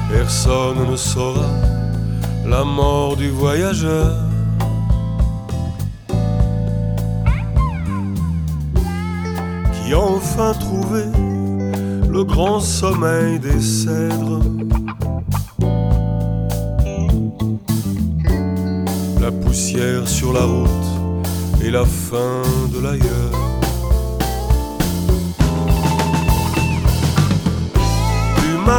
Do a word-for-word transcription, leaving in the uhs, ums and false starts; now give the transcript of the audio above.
Personne ne saura la mort du voyageur. Qui a enfin trouvé le grand sommeil des cèdres. La poussière sur la route et la fin de l'ailleurs.